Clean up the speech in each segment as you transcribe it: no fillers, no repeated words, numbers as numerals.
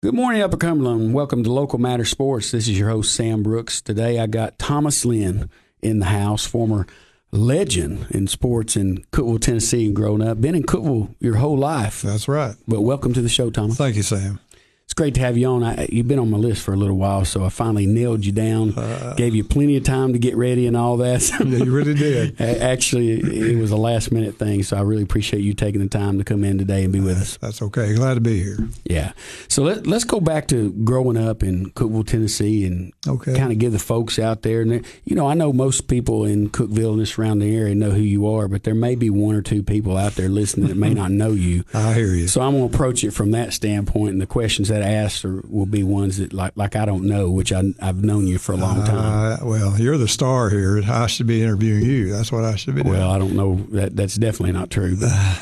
Good morning, Upper Cumberland. Welcome to Local Matter Sports. This is your host, Sam Brooks. Today I got Thomas Lynn in the house, former legend in sports in Cookeville, Tennessee, and growing up. Been in Cookeville your whole life. That's right. But welcome to the show, Thomas. Thank you, Sam. It's great to have you on. You've been on my list for a little while, so I finally nailed you down, gave you plenty of time to get ready and all that. Yeah, you really did. Actually, it was a last-minute thing, so I really appreciate you taking the time to come in today and be with us. That's okay. Glad to be here. Yeah. So let's go back to growing up in Cookeville, Tennessee, and kind of give the folks out there. And I know most people in Cookeville and the surrounding area know who you are, but there may be one or two people out there listening that may not know you. I hear you. So I'm going to approach it from that standpoint, and the questions that I ask will be ones that like I don't know, which I've known you for a long time. Well, you're the star here. I should be interviewing you. That's what I should be doing. Well, I don't know. That's definitely not true.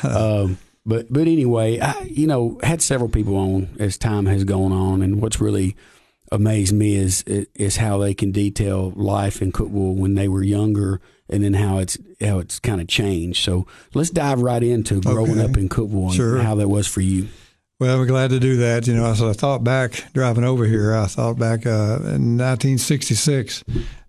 But anyway, I had several people on as time has gone on, and what's really amazed me is how they can detail life in Cookeville when they were younger, and then how it's kind of changed. So let's dive right into growing up in Cookeville and how that was for you. Well, we're glad to do that. As I thought back driving over here, I thought back in 1966.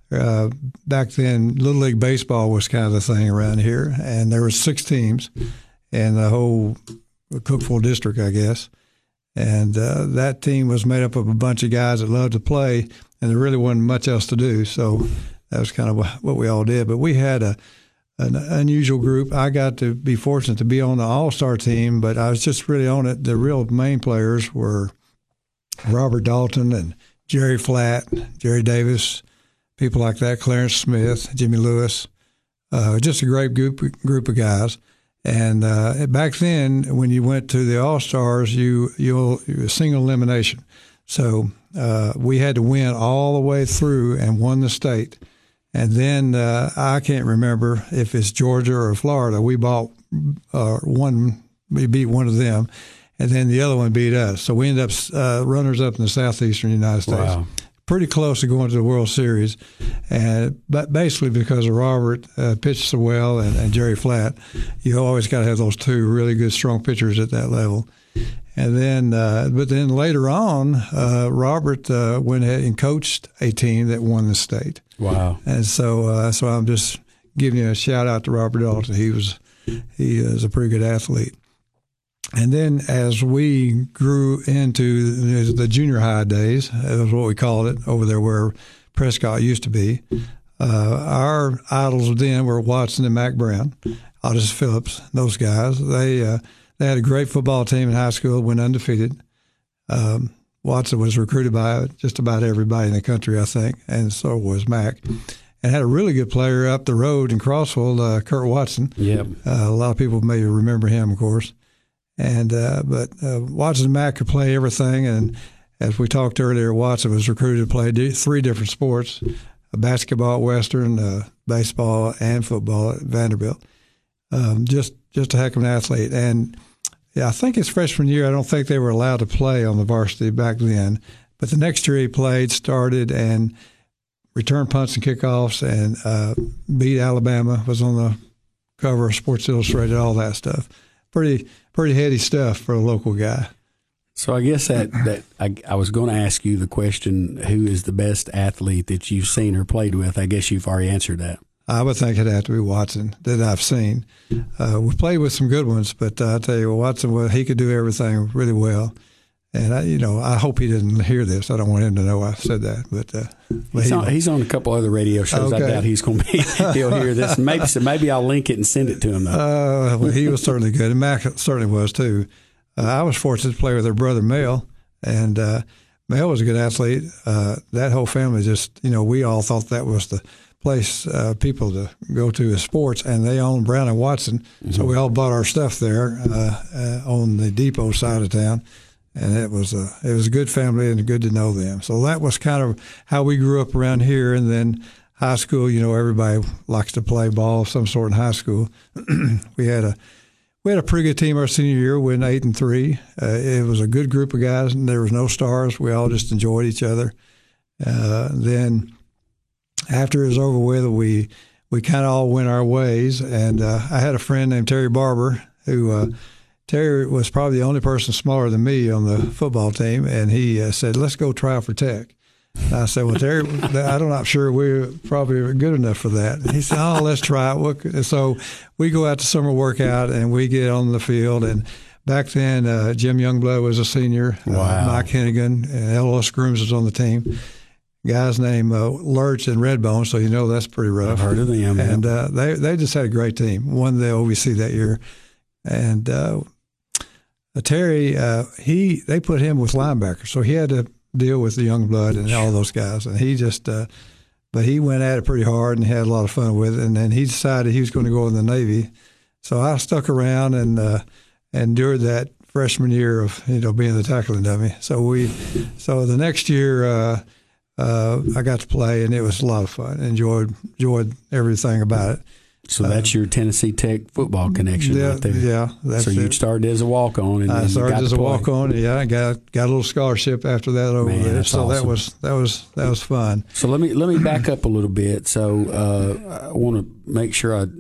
Back then, Little League Baseball was kind of the thing around here, and there were 6 teams in the whole Cookeville district, I guess. And that team was made up of a bunch of guys that loved to play, and there really wasn't much else to do. So that was kind of what we all did. But we had an unusual group. I got to be fortunate to be on the All-Star team, but I was just really on it. The real main players were Robert Dalton and Jerry Flatt, Jerry Davis, people like that, Clarence Smith, Jimmy Lewis, just a great group of guys. And back then, when you went to the All-Stars, you single elimination. So we had to win all the way through and won the state. And then I can't remember if it's Georgia or Florida. We beat one of them, and then the other one beat us. So we ended up runners-up in the southeastern United States. Wow. Pretty close to going to the World Series, but basically because of Robert pitched so well and Jerry Flatt, you always got to have those two really good, strong pitchers at that level. And then, but then later on, Robert went ahead and coached a team that won the state. Wow! And so I'm just giving you a shout out to Robert Dalton. He is a pretty good athlete. And then as we grew into the junior high days, that was what we called it over there where Prescott used to be. Our idols then were Watson and Mac Brown, Otis Phillips, those guys. They had a great football team in high school, went undefeated. Watson was recruited by just about everybody in the country, I think, and so was Mac. And had a really good player up the road in Crossville, Kurt Watson. Yep. A lot of people may remember him, of course. And but Watson and Mac could play everything. And as we talked earlier, Watson was recruited to play 3 different sports: basketball at Western, baseball, and football at Vanderbilt. Just a heck of an athlete. And yeah, I think his freshman year, I don't think they were allowed to play on the varsity back then. But the next year he played, started, and returned punts and kickoffs, and beat Alabama, was on the cover of Sports Illustrated, all that stuff. Pretty heady stuff for a local guy. So I guess that I was going to ask you the question, who is the best athlete that you've seen or played with? I guess you've already answered that. I would think it'd have to be Watson that I've seen. We played with some good ones, but I tell you, Watson, he could do everything really well. And I hope he didn't hear this. I don't want him to know I said that. But he's on a couple other radio shows. Okay. I doubt he'll hear this. Maybe I'll link it and send it to him. Well, he was certainly good, and Mac certainly was too. I was fortunate to play with their brother Mel, and Mel was a good athlete. That whole family just, we all thought that was the place people to go to as sports, and they owned Brown and Watson, mm-hmm. So we all bought our stuff there on the depot side of town. And it was a good family and good to know them. So that was kind of how we grew up around here. And then high school, everybody likes to play ball of some sort in high school. We had a pretty good team our senior year. We went 8-3. It was a good group of guys, and there was no stars. We all just enjoyed each other. Then after it was over with, we kind of all went our ways. And I had a friend named Terry Barber who Terry was probably the only person smaller than me on the football team, and he said, "Let's go try out for Tech." And I said, "Well, Terry, I'm not sure we're probably good enough for that." And he said, "Oh, let's try it." And so we go out to summer workout, and we get on the field. And back then, Jim Youngblood was a senior. Wow. Mike Hennigan and L.O. Grooms was on the team. Guys named Lurch and Redbone, so you know that's pretty rough. I've heard of them. And they just had a great team. Won the OVC that year. And Terry, they put him with linebackers, so he had to deal with the young blood and all those guys. And he just, but he went at it pretty hard and had a lot of fun with it. And then he decided he was going to go in the Navy. So I stuck around and endured that freshman year of being the tackling dummy. So the next year. I got to play, and it was a lot of fun. Enjoyed everything about it. So that's your Tennessee Tech football connection right there. Yeah, that's so you it. started as a walk-on, and I started as a walk-on. Yeah, I got a little scholarship after that over there. That's so awesome. that was fun. So let me back up a little bit. So I want to make sure I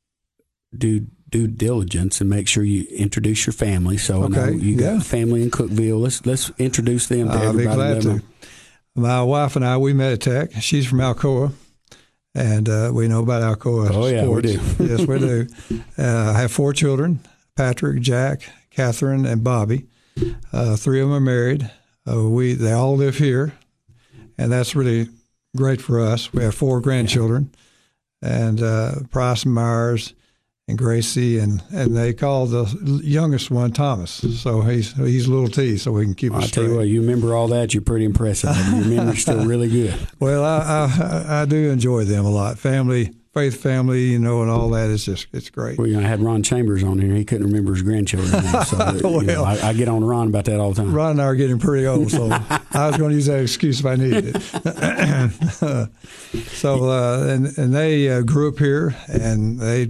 do due diligence and make sure you introduce your family. So I know you got family in Cookeville. Let's introduce them to everybody. I'll be glad to. My wife and I, we met at Tech. She's from Alcoa, and we know about Alcoa sports. Yeah, we do. Yes, we do. I have 4 children, Patrick, Jack, Catherine, and Bobby. 3 of them are married. They all live here, and that's really great for us. We have 4 grandchildren, and Price and Myers and Gracie, and they call the youngest one Thomas. So he's little T, so we can keep us straight. I'll tell you what, you remember all that, you're pretty impressive. Your memory's still really good. Well, I do enjoy them a lot. Family, faith family, and all that is it's great. Well, I had Ron Chambers on here. He couldn't remember his grandchildren. So I get on Ron about that all the time. Ron and I are getting pretty old, so I was going to use that excuse if I needed it. So and they grew up here, and they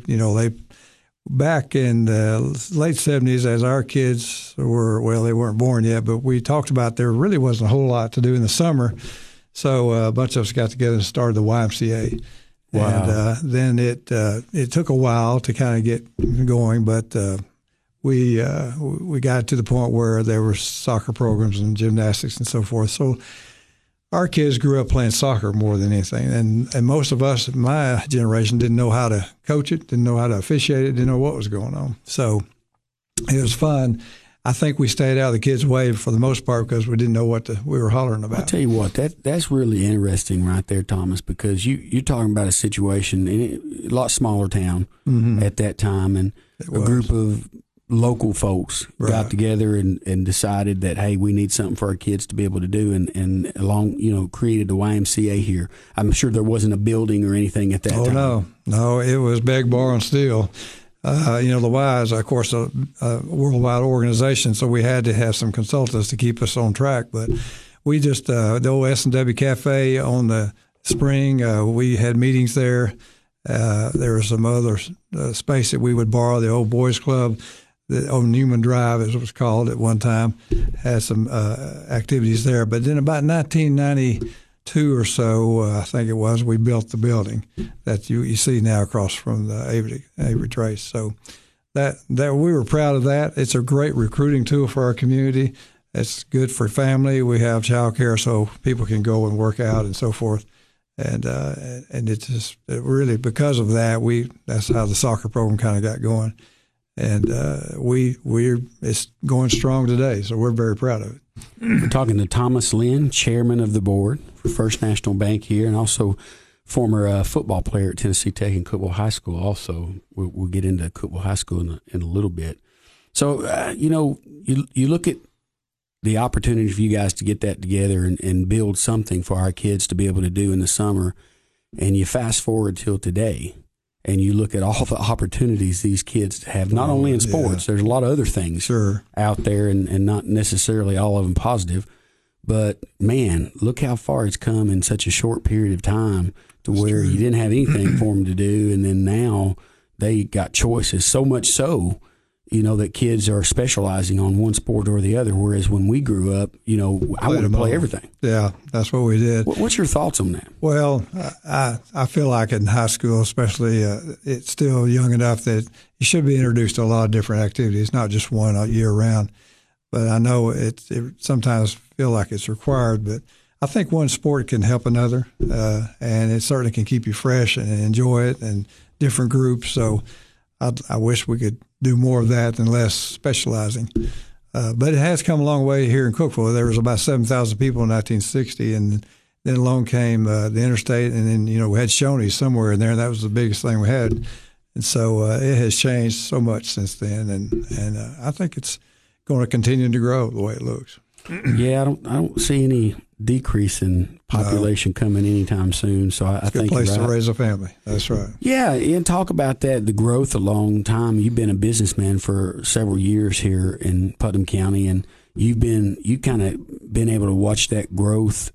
back in the late 70s, as our kids were, they weren't born yet, but we talked about there really wasn't a whole lot to do in the summer. So a bunch of us got together and started the YMCA. Wow. And then it took a while to kind of get going, but we got to the point where there were soccer programs and gymnastics and so forth. So our kids grew up playing soccer more than anything, and most of us, my generation, didn't know how to coach it, didn't know how to officiate it, didn't know what was going on. So it was fun. I think we stayed out of the kids' way for the most part because we didn't know what we were hollering about. I'll tell you what, that's really interesting right there, Thomas, because you're talking about a situation in a lot smaller town at that time, and a group of local folks got together and decided that, hey, we need something for our kids to be able to do, and along created the YMCA here. I'm sure there wasn't a building or anything at that time. Oh no, it was beg, borrow, and steal. The Y is, of course, a worldwide organization, so we had to have some consultants to keep us on track. But we just the old S&W Cafe on the spring, we had meetings there. There was some other space that we would borrow, the old boys club. On Newman Drive, as it was called at one time, had some activities there. But then about 1992 or so, I think it was, we built the building that you see now across from the Avery Trace. So that we were proud of that. It's a great recruiting tool for our community. It's good for family. We have childcare so people can go and work out and so forth. And it's just really because of that, that's how the soccer program kind of got going. And it's going strong today, so we're very proud of it. We're talking to Thomas Lynn, chairman of the board for First National Bank here, and also former football player at Tennessee Tech and Cookeville High School. Also, we'll get into Cookeville High School in a little bit. So, you look at the opportunity for you guys to get that together and build something for our kids to be able to do in the summer, and you fast forward till today. And you look at all the opportunities these kids have, not only in sports, there's a lot of other things out there and not necessarily all of them positive. But, man, look how far it's come in such a short period of time to where you didn't have anything for them to do. And then now they got choices, so much so that kids are specializing on one sport or the other. Whereas when we grew up, I wanted to play everything. Yeah, that's what we did. What's your thoughts on that? Well, I feel like in high school, especially, it's still young enough that you should be introduced to a lot of different activities, not just one year round. But I know it sometimes feel like it's required, but I think one sport can help another, and it certainly can keep you fresh and enjoy it and different groups. So I wish we could do more of that and less specializing. But it has come a long way here in Cookeville. There was about 7,000 people in 1960, and then along came the interstate, and then, we had Shoney's somewhere in there, and that was the biggest thing we had. And so it has changed so much since then, and I think it's going to continue to grow the way it looks. Yeah, I don't see any decrease in population coming anytime soon. So I think good place you're right. to raise a family. That's right. Yeah, and talk about that, the growth a long time. You've been a businessman for several years here in Putnam County, and you kind of been able to watch that growth,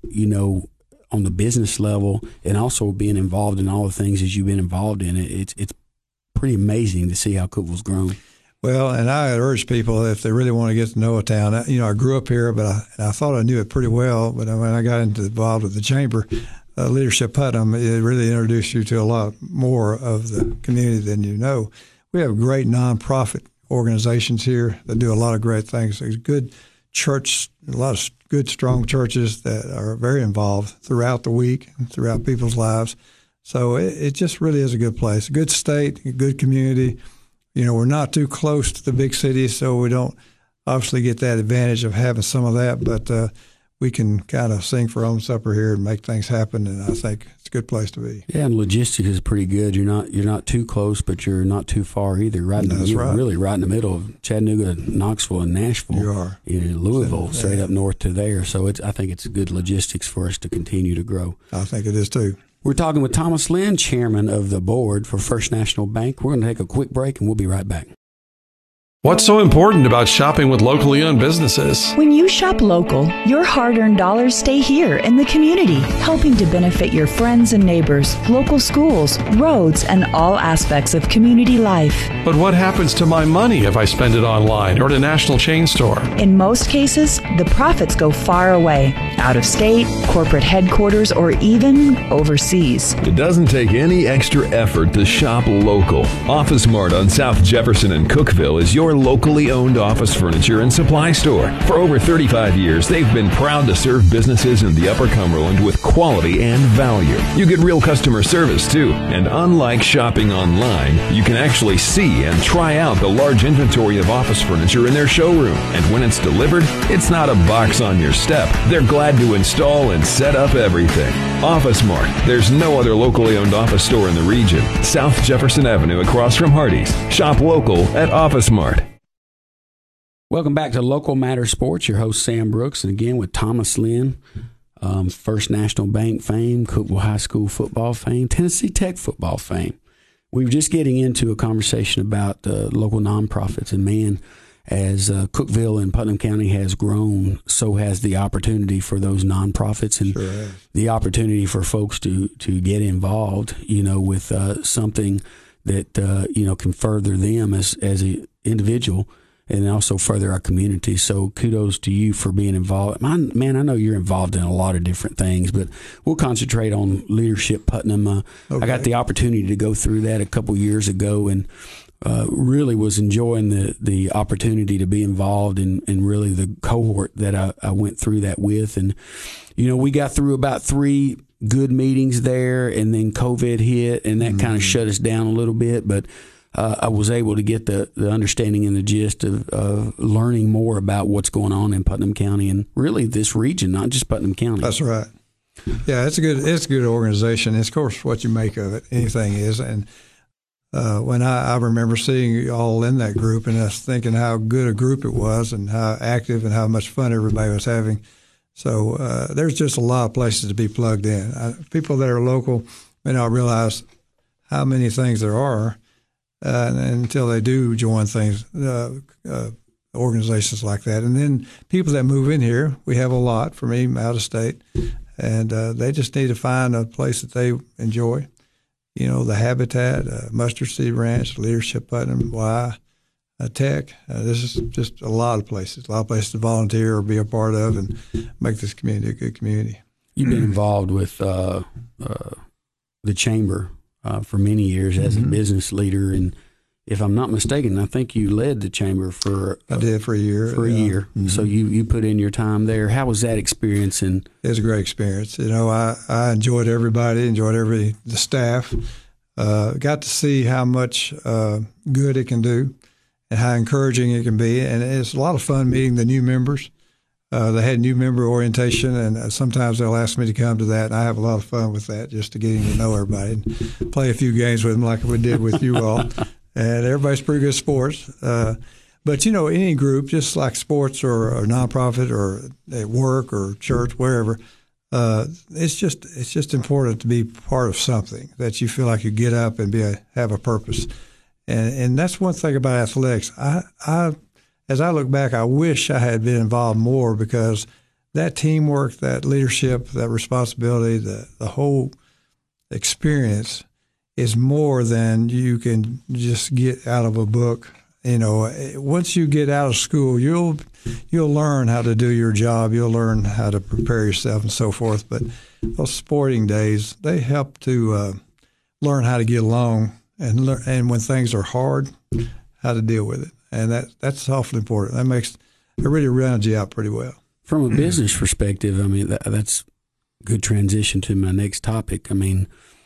on the business level, and also being involved in all the things as you've been involved in it. It's pretty amazing to see how Cookeville's grown. Well, and I urge people, if they really want to get to know a town, I grew up here, but I thought I knew it pretty well. But when I got involved with the chamber, Leadership Putnam, it really introduced you to a lot more of the community than you know. We have great nonprofit organizations here that do a lot of great things. There's good church, a lot of good, strong churches that are very involved throughout the week and throughout people's lives. So it just really is a good place, a good state, a good community. We're not too close to the big cities, so we don't obviously get that advantage of having some of that, but we can kind of sing for our own supper here and make things happen, and I think it's a good place to be. Yeah, and logistics is pretty good. You're not too close, but you're not too far either. You're really right in the middle of Chattanooga, Knoxville, and Nashville. You are. Louisville, straight up north to there. So I think it's good logistics for us to continue to grow. I think it is too. We're talking with Thomas Lynn, chairman of the board for First National Bank. We're going to take a quick break, and we'll be right back. What's so important about shopping with locally owned businesses? When you shop local, your hard-earned dollars stay here in the community, helping to benefit your friends and neighbors, local schools, roads, and all aspects of community life. But what happens to my money if I spend it online or at a national chain store? In most cases, the profits go far away, out of state, corporate headquarters, or even overseas. It doesn't take any extra effort to shop local. Office Mart on South Jefferson and Cookeville is your locally owned office furniture and supply store. For over 35 years, they've been proud to serve businesses in the Upper Cumberland with quality and value. You get real customer service, too. And unlike shopping online, you can actually see and try out the large inventory of office furniture in their showroom. And when it's delivered, it's not a box on your step. They're glad to install and set up everything. Office Mart. There's no other locally owned office store in the region. South Jefferson Avenue across from Hardee's. Shop local at Office Mart. Welcome back to Local Matter Sports. Your host, Sam Brooks, and again with Thomas Lynn, First National Bank fame, Cookeville High School football fame, Tennessee Tech football fame. We were just getting into a conversation about local nonprofits, and man, as Cookeville and Putnam County has grown, so has the opportunity for those nonprofits and the opportunity for folks to get involved, with something that can further them as an individual, and also further our community. So kudos to you for being involved. Man, I know you're involved in a lot of different things, but we'll concentrate on Leadership Putnam. I got the opportunity to go through that a couple years ago, and really was enjoying the opportunity to be involved in really the cohort that I went through that with. And, we got through about 3 good meetings there, and then COVID hit, and that kind of shut us down a little bit. But I was able to get the understanding and the gist of learning more about what's going on in Putnam County and really this region, not just Putnam County. That's right. Yeah, it's a good organization. It's, of course, what you make of it. Anything is. And when I remember seeing you all in that group and us thinking how good a group it was and how active and how much fun everybody was having. So there's just a lot of places to be plugged in. People that are local may not realize how many things there are. Until they do join things, organizations like that. And then people that move in here, we have a lot from even out of state, and they just need to find a place that they enjoy. The Habitat, Mustard Seed Ranch, Leadership Putnam, Y, Tech. This is just a lot of places to volunteer or be a part of and make this community a good community. You've been involved with the chamber for many years as a business leader, and if I'm not mistaken, I think you led the chamber for I did for a year. Mm-hmm. So you put in your time there. How was that experience? And it was a great experience. I enjoyed everybody, the staff. Got to see how much good it can do and how encouraging it can be. And it's a lot of fun meeting the new members. They had new member orientation, and sometimes they'll ask me to come to that. And I have a lot of fun with that, just to getting to know everybody and play a few games with them like we did with you all. And everybody's pretty good at sports. But, any group, just like sports or a nonprofit or at work or church, wherever, it's just important to be part of something that you feel like you get up and have a purpose. And that's one thing about athletics. As I look back, I wish I had been involved more, because that teamwork, that leadership, that responsibility, the whole experience is more than you can just get out of a book. Once you get out of school, you'll learn how to do your job. You'll learn how to prepare yourself and so forth. But those sporting days, they help to learn how to get along and when things are hard, how to deal with it. And that's awfully important. It really rounds you out pretty well. From a business perspective, I mean, that's a good transition to my next topic. I mean,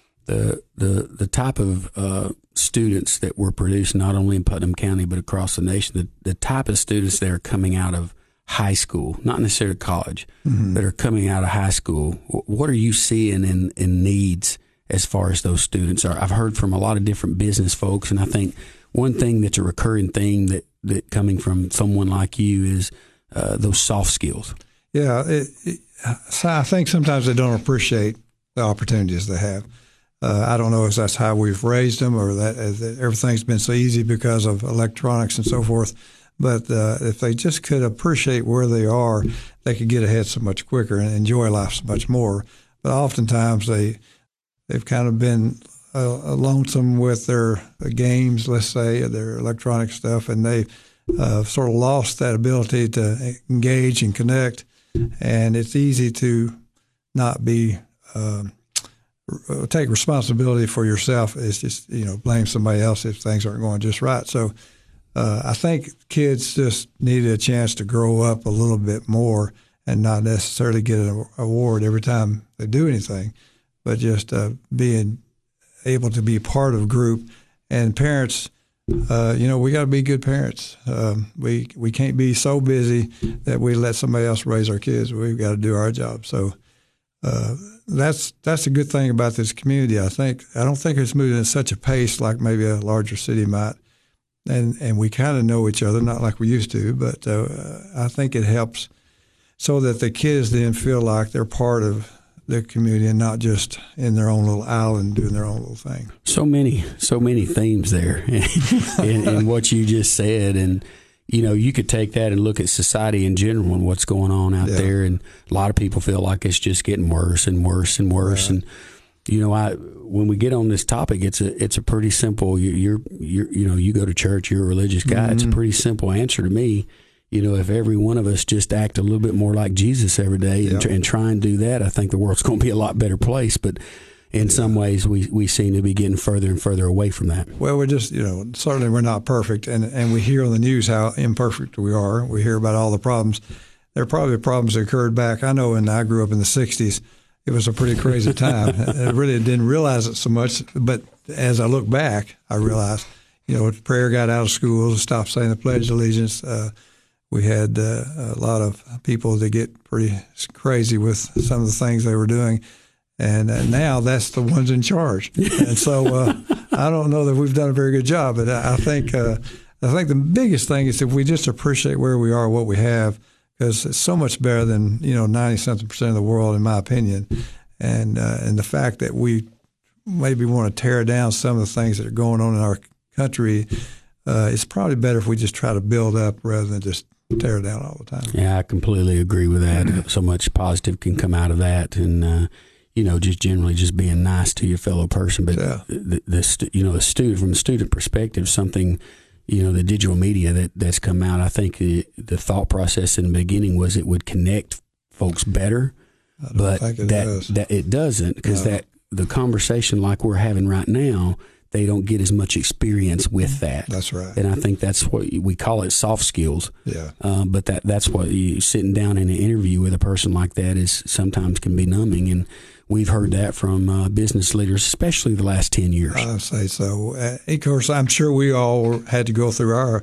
the type of students that we're producing, not only in Putnam County but across the nation, the type of students that are coming out of high school, not necessarily college, that are coming out of high school, what are you seeing in needs as far as those students are? I've heard from a lot of different business folks, and I think one thing that's a recurring theme that coming from someone like you is those soft skills. Yeah, so I think sometimes they don't appreciate the opportunities they have. I don't know if that's how we've raised them or that everything's been so easy because of electronics and so forth. But if they just could appreciate where they are, they could get ahead so much quicker and enjoy life so much more. But oftentimes they've kind of been lonesome with their games, let's say, their electronic stuff, and they sort of lost that ability to engage and connect. And it's easy to not be take responsibility for yourself. It's just, blame somebody else if things aren't going just right. So I think kids just needed a chance to grow up a little bit more and not necessarily get an award every time they do anything, but just being able to be part of a group. And parents, we got to be good parents. We can't be so busy that we let somebody else raise our kids. We've got to do our job. So that's a good thing about this community. I don't think it's moving at such a pace like maybe a larger city might, and we kind of know each other, not like we used to. But I think it helps so that the kids then feel like they're part of the community and not just in their own little island doing their own little thing. So many themes there in what you just said, and you could take that and look at society in general and what's going on out there, and a lot of people feel like it's just getting worse and worse and worse. Right. And when we get on this topic, it's a pretty simple. You go to church, you're a religious guy. Mm-hmm. It's a pretty simple answer to me. If every one of us just act a little bit more like Jesus every day and try and do that, I think the world's going to be a lot better place. But in some ways, we seem to be getting further and further away from that. Well, we're just, certainly we're not perfect. And we hear on the news how imperfect we are. We hear about all the problems. There are probably problems that occurred back. I know when I grew up in the 60s, it was a pretty crazy time. I really didn't realize it so much. But as I look back, I realized, prayer got out of schools, stopped saying the Pledge of Allegiance. We had a lot of people that get pretty crazy with some of the things they were doing. And now that's the ones in charge. And so I don't know that we've done a very good job. But I think the biggest thing is if we just appreciate where we are, what we have, because it's so much better than 90-something% of the world, in my opinion. And the fact that we maybe want to tear down some of the things that are going on in our country, it's probably better if we just try to build up rather than just tear down all the time. Yeah, I completely agree with that. So much positive can come out of that, and just generally just being nice to your fellow person. But the student, from a student perspective, something the digital media that's come out. I think the thought process in the beginning was it would connect folks better, but that it doesn't, because the conversation like we're having right now, they don't get as much experience with that. That's right. And I think that's what we call it, soft skills. Yeah. But that's what sitting down in an interview with a person like that is sometimes can be numbing. And we've heard that from business leaders, especially the last 10 years. I'd say so. Of course, I'm sure we all had to go through our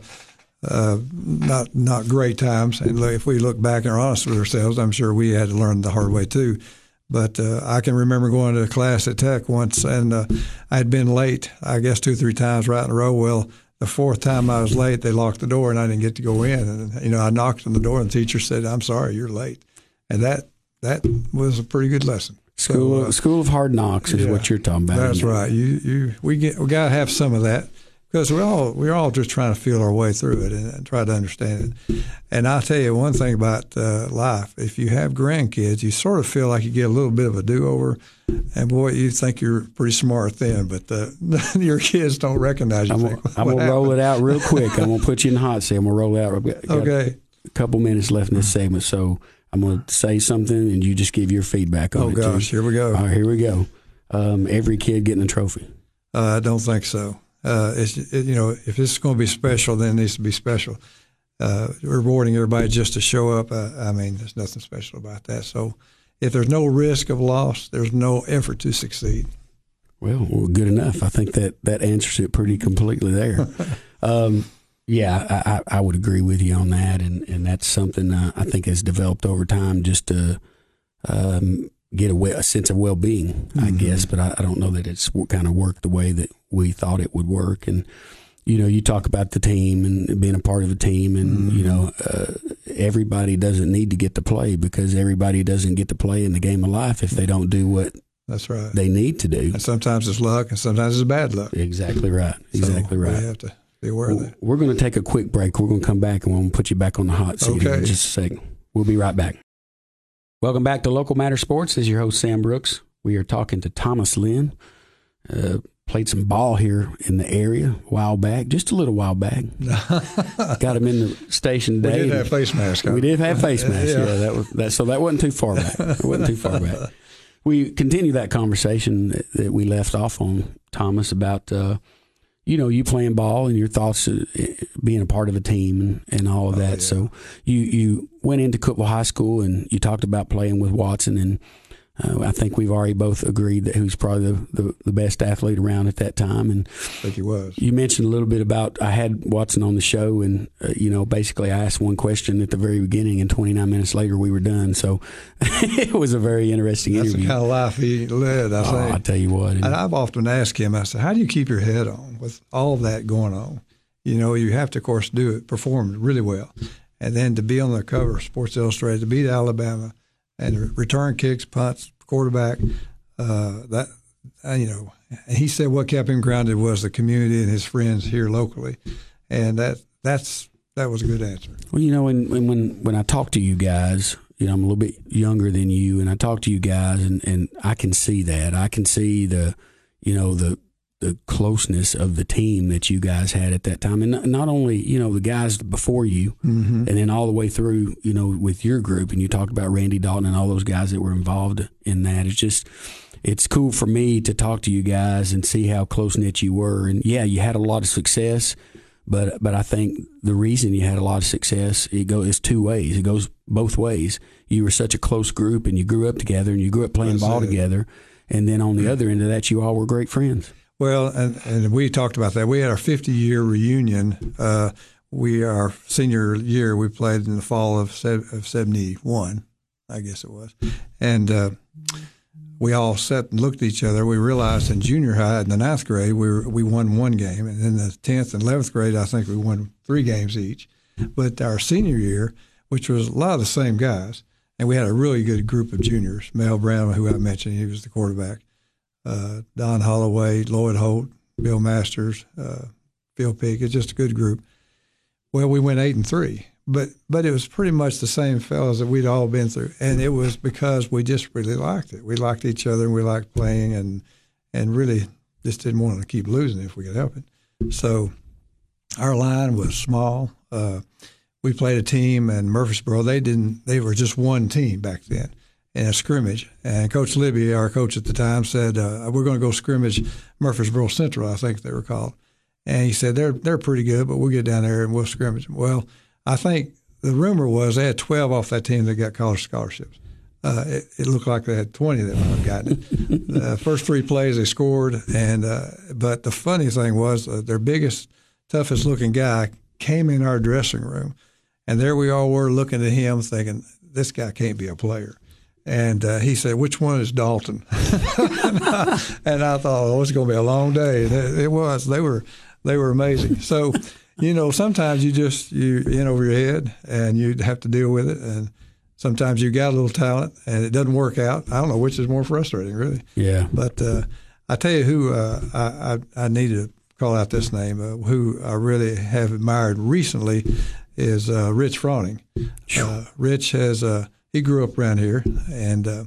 not great times. And if we look back and are honest with ourselves, I'm sure we had to learn the hard way too. But I can remember going to a class at Tech once, and I had been late, I guess 2 or 3 times right in a row. Well, the 4th time I was late, they locked the door, and I didn't get to go in. And, I knocked on the door, and the teacher said, "I'm sorry, you're late." And that was a pretty good lesson. School of hard knocks is what you're talking about. That's right. We got to have some of that, because we're all just trying to feel our way through it and try to understand it. And I'll tell you one thing about life: if you have grandkids, you sort of feel like you get a little bit of a do-over. And boy, you think you're pretty smart then, but your kids don't recognize you. I'm gonna roll it out real quick. I'm gonna put you in the hot seat. I'm gonna roll it out. Okay. A couple minutes left in this segment, so I'm going to say something, and you just give your feedback on it. Oh, gosh, here we go. All right, here we go. Every kid getting a trophy. I don't think so. If this is going to be special, then it needs to be special. Rewarding everybody just to show up, there's nothing special about that. So if there's no risk of loss, there's no effort to succeed. Well, good enough. I think that answers it pretty completely there. Yeah, I would agree with you on that, and that's something I think has developed over time, just to get a sense of well-being, I guess. But I don't know that it's kind of worked the way that we thought it would work. And you talk about the team and being a part of a team, and everybody doesn't need to get to play, because everybody doesn't get to play in the game of life if they don't do what that's right they need to do. And sometimes it's luck, and sometimes it's bad luck. Exactly right. Exactly right. We have to be aware of that. We're going to take a quick break. We're going to come back, and we'll put you back on the hot seat in just a second. We'll be right back. Welcome back to Local Matter Sports. This is your host, Sam Brooks. We are talking to Thomas Lynn. Played some ball here in the area a while back, just a little while back. Got him in the station today. We did have face masks. We did have face masks. Yeah, so that wasn't too far back. It wasn't too far back. We continue that conversation that we left off on, Thomas, about you playing ball and your thoughts being a part of a team and all of that. Yeah. So you went into Cookeville High School, and you talked about playing with Watson, and I think we've already both agreed that he was probably the best athlete around at that time. And I think he was. You mentioned a little bit about, I had Watson on the show, and basically I asked one question at the very beginning, and 29 minutes later we were done. So it was a very interesting interview. That's the kind of life he led, I think. I tell you what. And I've often asked him, I said, how do you keep your head on with all that going on? You have to, of course, perform really well. And then to be on the cover of Sports Illustrated, to beat Alabama, and return kicks, punts, quarterback. And he said what kept him grounded was the community and his friends here locally, and that was a good answer. Well, when I talk to you guys, I'm a little bit younger than you, and I talk to you guys, and I can see that. I can see the closeness of the team that you guys had at that time. And not only, the guys before you, and then all the way through, with your group. And you talked about Randy Dalton and all those guys that were involved in that. It's cool for me to talk to you guys and see how close-knit you were. And, yeah, you had a lot of success, but I think the reason you had a lot of success, it's two ways. It goes both ways. You were such a close group, and you grew up together, and you grew up playing ball together. And then on the other end of that, you all were great friends. Well, and we talked about that. We had our 50-year reunion. Our senior year, we played in the fall of 71, I guess it was. And we all sat and looked at each other. We realized in junior high, in the 9th grade, we won one game. And in the 10th and 11th grade, I think we won 3 games each. But our senior year, which was a lot of the same guys, and we had a really good group of juniors. Mel Brown, who I mentioned, he was the quarterback. Don Holloway, Lloyd Holt, Bill Masters, Phil Peak. It's just a good group. Well, we went 8-3, but it was pretty much the same fellas that we'd all been through, and it was because we just really liked it. We liked each other, and we liked playing, and really just didn't want to keep losing if we could help it. So our line was small. We played a team in Murfreesboro. They were just one team back then in a scrimmage. And Coach Libby, our coach at the time, said, we're going to go scrimmage Murfreesboro Central, I think they were called. And he said, they're pretty good, but we'll get down there and we'll scrimmage them. Well, I think the rumor was they had 12 off that team that got college scholarships. It looked like they had 20 that had gotten it. The first 3 plays they scored, but the funny thing was their biggest, toughest looking guy came in our dressing room, and there we all were looking at him thinking, this guy can't be a player. And he said, which one is Dalton? And I thought, oh, it's going to be a long day. It was. They were amazing. So, sometimes you in over your head, and you have to deal with it. And sometimes you got a little talent, and it doesn't work out. I don't know which is more frustrating, really. Yeah. But I tell you who I need to call out this name, who I really have admired recently is Rich Froning. Rich has he grew up around here, and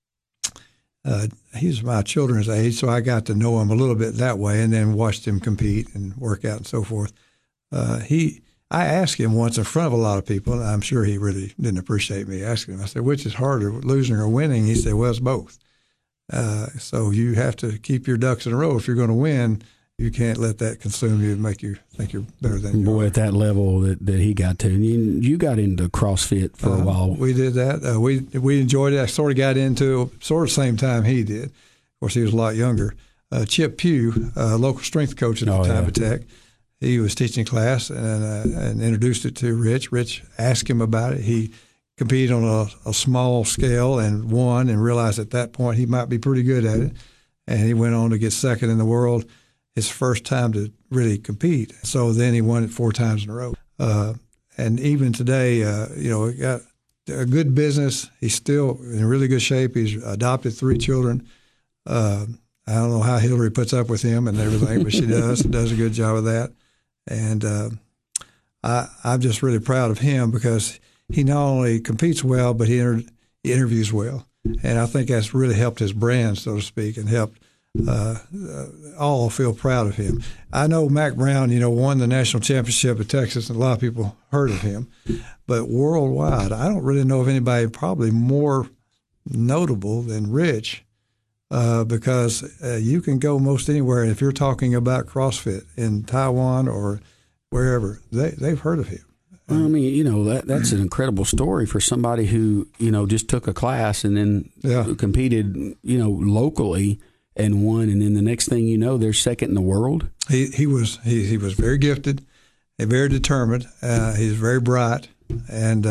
he's my children's age, so I got to know him a little bit that way, and then watched him compete and work out and so forth. I asked him once in front of a lot of people, and I'm sure he really didn't appreciate me asking him. I said, which is harder, losing or winning? He said, well, it's both. So you have to keep your ducks in a row. If you're going to win, you can't let that consume you and make you think you're better than you are. At that level that he got to. And you got into CrossFit for a while. We did that. We enjoyed it. I sort of got into it sort of the same time he did. Of course, he was a lot younger. Chip Pugh, local strength coach at the time at Tech, he was teaching class and introduced it to Rich. Rich asked him about it. He competed on a small scale and won, and realized at that point he might be pretty good at it. And he went on to get second in the world his first time to really compete. So then he won it 4 times in a row. And even today, he got a good business. He's still in really good shape. He's adopted 3 children. I don't know how Hillary puts up with him and everything, but she does a good job of that. And I'm just really proud of him because he not only competes well, but he interviews well. And I think that's really helped his brand, so to speak, and helped all feel proud of him. I know Mac Brown, won the national championship at Texas, and a lot of people heard of him. But worldwide, I don't really know of anybody probably more notable than Rich, because you can go most anywhere, and if you're talking about CrossFit in Taiwan or wherever, they've heard of him. Well, I mean, that's an incredible story for somebody who, just took a class and then competed, locally and won, and then the next thing you know, they're second in the world. He was very gifted and very determined. He's very bright, and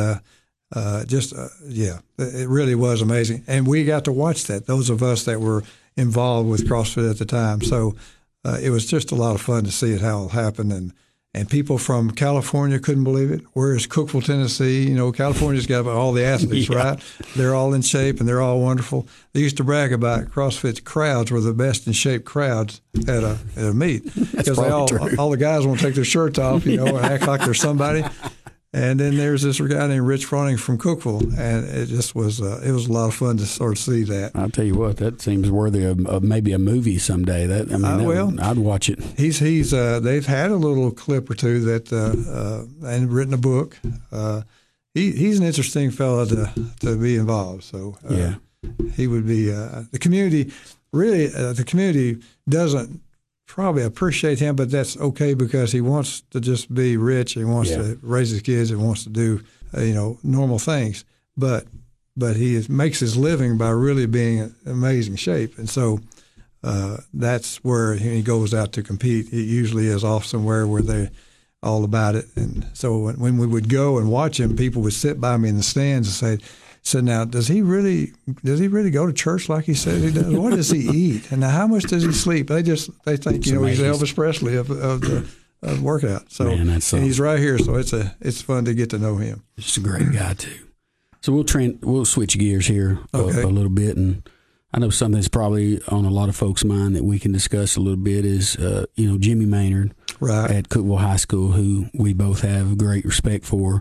it really was amazing. And we got to watch that, those of us that were involved with CrossFit at the time. So it was just a lot of fun to see it, how it happened. And people from California couldn't believe it. Whereas Cookeville, Tennessee, California's got all the athletes, right? They're all in shape and they're all wonderful. They used to brag about CrossFit crowds were the best in shape crowds at a meet because all the guys want to take their shirts off, and act like they're somebody. And then there's this guy named Rich Froning from Cookeville, and it just was it was a lot of fun to sort of see that. I'll tell you what, that seems worthy of maybe a movie someday. I'd watch it. He's they've had a little clip or two that and written a book. He's an interesting fellow to be involved. So he would be the community. Really, the community doesn't probably appreciate him, but that's okay because he wants to just be rich. He wants to raise his kids and wants to do normal things. But he makes his living by really being in amazing shape, and so that's where he goes out to compete. He usually is off somewhere where they're all about it. And so when we would go and watch him, people would sit by me in the stands and say, now, does he really go to church like he says he does? What does he eat? And now, how much does he sleep? They think he's Elvis Presley of the workout. So and he's right here, so it's fun to get to know him. He's a great guy too. So we'll switch gears here a little bit, and I know something that's probably on a lot of folks' mind that we can discuss a little bit is Jimmy Maynard at Cookeville High School, who we both have great respect for.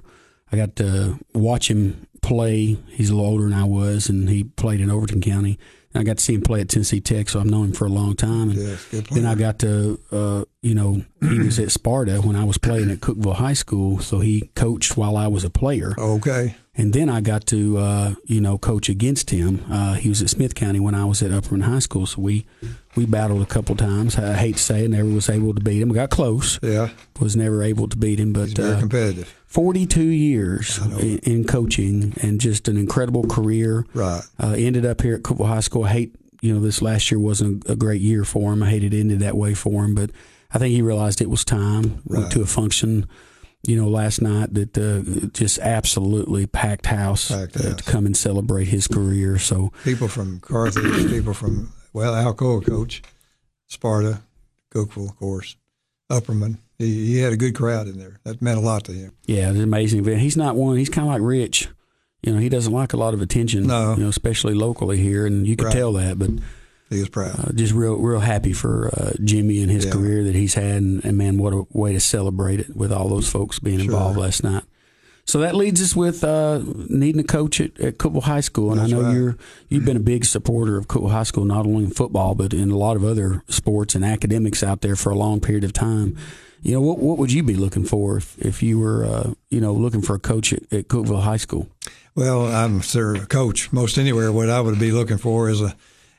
I got to watch him play. He's a little older than I was, and he played in Overton County. And I got to see him play at Tennessee Tech, so I've known him for a long time. And then I got to, he was at Sparta when I was playing at Cookeville High School, so he coached while I was a player. Okay. And then I got to, coach against him. He was at Smith County when I was at Upperman High School, so we battled a couple times. I hate to say it, never was able to beat him. We got close. Yeah. Was never able to beat him, but he's very competitive. 42 years in coaching and just an incredible career. Right. Ended up here at Cookeville High School. I hate, this last year wasn't a great year for him. I hated it ended that way for him, but I think he realized it was time. Right. Went to a function, last night that just absolutely packed house to come and celebrate his career. So people from Carthage, people from Alcoa coach, Sparta, Cookeville, of course, Upperman. He had a good crowd in there. That meant a lot to him. Yeah, it's an amazing event. He's not one. He's kind of like Rich. He doesn't like a lot of attention. No. Especially locally here, and you could tell that. But he was proud. Just real happy for Jimmy and his career that he's had, and man, what a way to celebrate it with all those folks being involved last night. So that leads us with needing a coach at Cookeville High School, and I know you've been a big supporter of Cookeville High School, not only in football but in a lot of other sports and academics out there for a long period of time. What would you be looking for if you were looking for a coach at Cookeville High School? Well, I'm sure a coach most anywhere. What I would be looking for is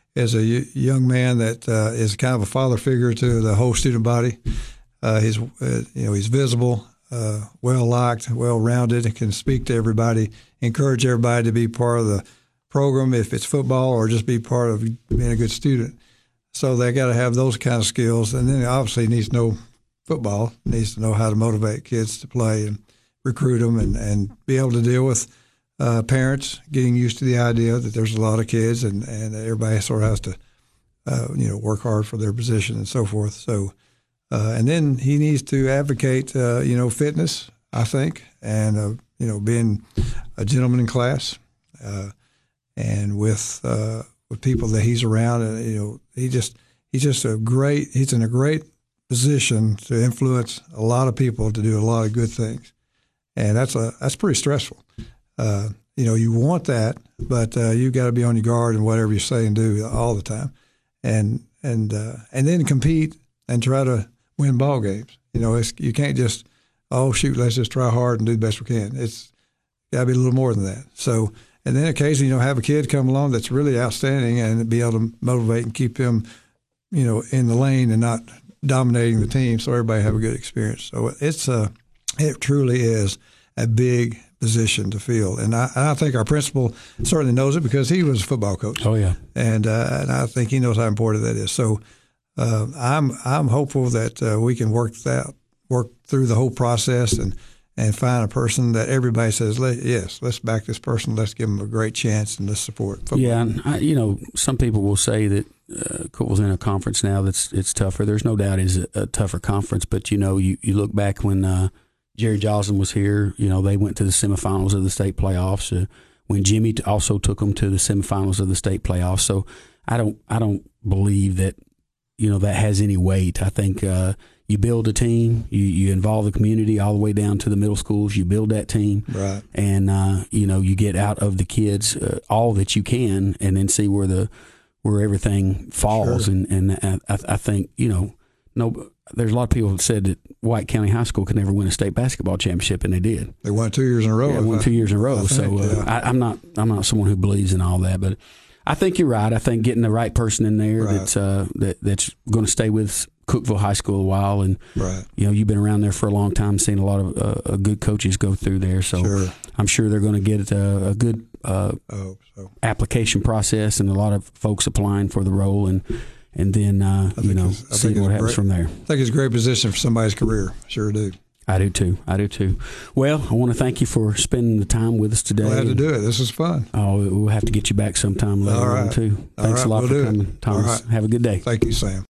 a young man that is kind of a father figure to the whole student body. He's visible. Well liked, well rounded, and can speak to everybody, encourage everybody to be part of the program if it's football, or just be part of being a good student. So they got to have those kind of skills, and then obviously needs to know football, needs to know how to motivate kids to play and recruit them, and be able to deal with parents getting used to the idea that there's a lot of kids, and everybody sort of has to work hard for their position and so forth. So. And then he needs to advocate, fitness, I think, and being a gentleman in class, and with people that he's around, and he's in a great position to influence a lot of people to do a lot of good things, and that's pretty stressful. You want that, but you got to be on your guard and whatever you say and do all the time, and then compete and try to win ball games. You can't just, let's just try hard and do the best we can. It's got to be a little more than that. So, and then occasionally, have a kid come along that's really outstanding and be able to motivate and keep them, in the lane and not dominating the team, so everybody have a good experience. So it truly is a big position to fill, and I think our principal certainly knows it because he was a football coach. Oh yeah, and I think he knows how important that is. So. I'm hopeful that we can work through the whole process and find a person that everybody says, let's back this person, let's give them a great chance, and let's support football. Yeah, and some people will say that Cookeville's in a conference now it's tougher. There's no doubt it's a tougher conference, but you look back when Jerry Joslin was here, they went to the semifinals of the state playoffs. When Jimmy also took them to the semifinals of the state playoffs, so I don't believe that. That has any weight. I think you build a team, you involve the community all the way down to the middle schools. You build that team, right? And you get out of the kids all that you can, and then see where everything falls. Sure. And I think there's a lot of people that said that White County High School could never win a state basketball championship, and they did. They won 2 years in a row. Yeah, won 2 years in a row. I'm not someone who believes in all that, but. I think you're right. I think getting the right person in there that's going to stay with Cookeville High School a while, and you've been around there for a long time, seen a lot of good coaches go through there. So I'm sure they're going to get a good application process, and a lot of folks applying for the role, and then see what happens from there. I think it's a great position for somebody's career. Sure do. I do too. Well, I want to thank you for spending the time with us today. Glad to do it. This was fun. Oh, we'll have to get you back sometime later on too. Thanks a lot for coming, Thomas. Have a good day. Thank you, Sam.